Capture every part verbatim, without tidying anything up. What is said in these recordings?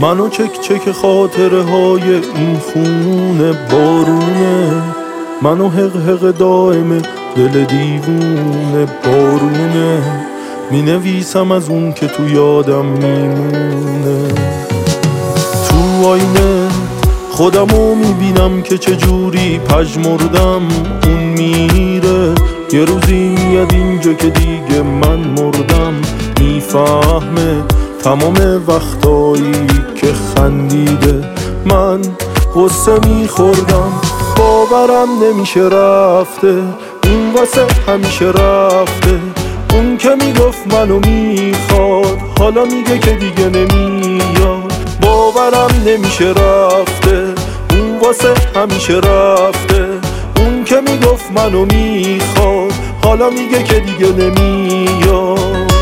منو چک چک خاطره های این خونه بارونه، منو حق حق دائم دل دیوونه بارونه، می نویسم از اون که تو یادم میمونه. تو آینه خودمو میبینم که چجوری پژمردم، اون میره یه روزی میاد اینجا که دیگه من مردم، میفهمه تمام وقتایی که خندیده من غصه میخوردم. باورم نمیشه رفته اون واسه همیشه رفته، اون که میگفت منو میخواد حالا میگه که دیگه نمیاد. باورم نمیشه رفته اون واسه همیشه رفته، اون که میگفت منو میخواد حالا میگه که دیگه نمیاد.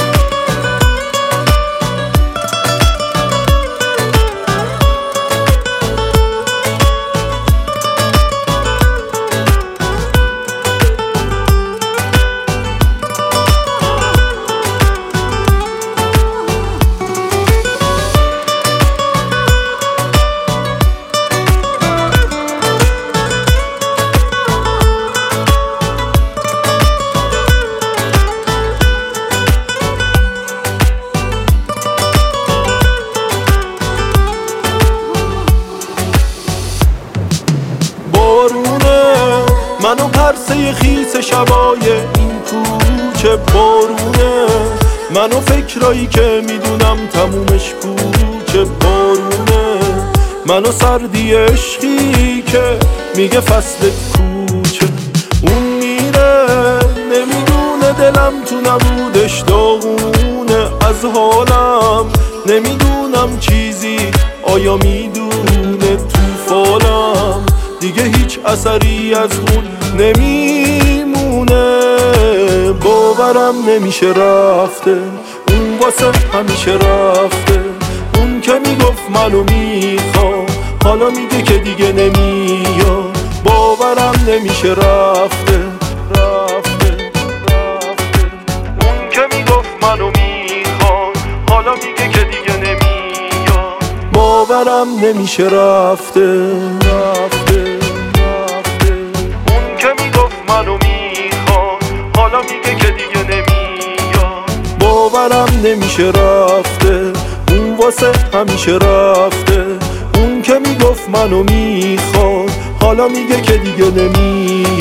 منو پرسه خیس شبای این کوچه بارونه، منو فکرایی که میدونم تمومش پوچه بارونه، منو سردی عشقی که میگه فصل کوچه. اون میره نمیدونه دلم تو نبودش داغونه از حالم، نمیدونم چیزی آیا میدونه تو فالم، دیگه هیچ اثری از اون نمیمونه. باورم نمیشه رفته اون واسه همیشه رفته، اون که میگفت منو میخواد حالا میگه که دیگه نمیاد. باورم نمیشه رفته رفته رفته، اون که میگفت منو میخواد حالا میگه که دیگه نمیاد. باورم نمیشه رفته رفته منو میخواد حالا میگه که دیگه نمیاد. باورم نمیشه رفته اون واسه همیشه رفته، اون که میگفت منو میخواد حالا میگه که دیگه نمیاد.